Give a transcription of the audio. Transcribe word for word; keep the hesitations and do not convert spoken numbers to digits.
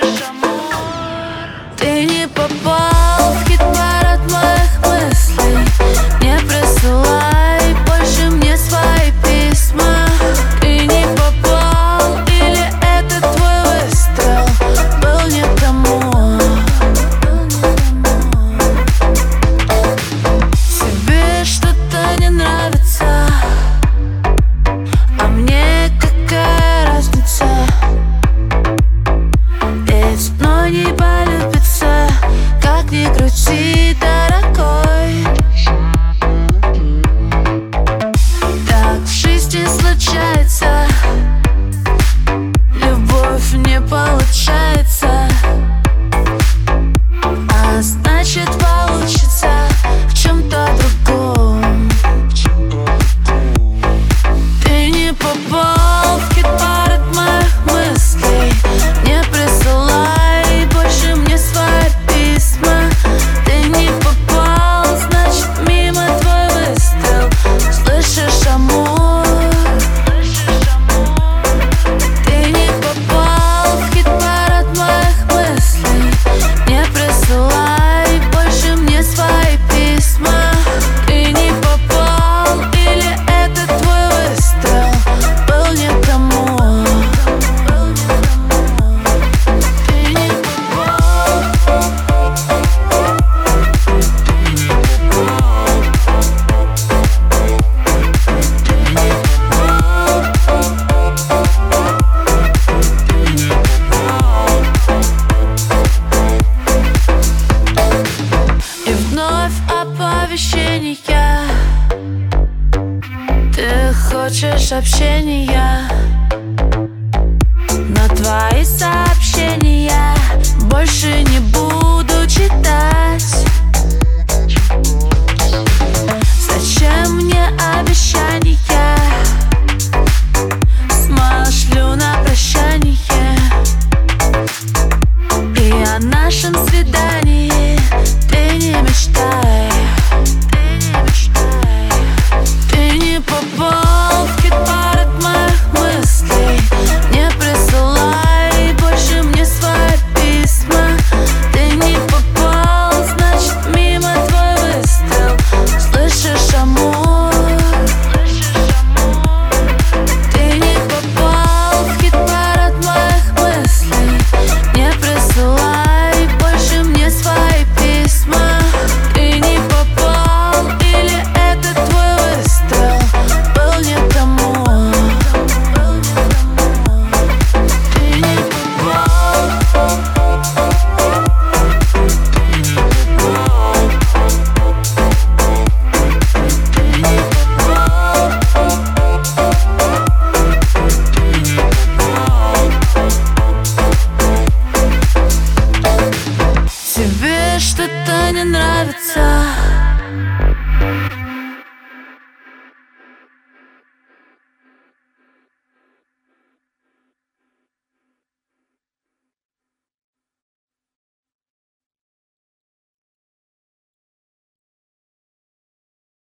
Ты не попал в хит-парад моих мыслей. Не присылай больше мне свои письма. Ты не попал, или это твой выстрел был не тому? Тебе что-то не нравится, а мне какая разница? Ведь мной не полюбится, как ни крути, дорогой. Так в жизни случается, любовь не получается, а значит получится в чем-то другом. Ты не попал в хит-парад моих мыслей. Не присылай больше мне свои письма. Ты не попал, значит мимо твой выстрел. Слышишь, амур? Ты не попал в хит-парад моих мыслей. Не присылай больше мне свои письма. Ты не попал, или это твой выстрел был не тому? Ты не попал. И вновь оповещения. Ты хочешь общения?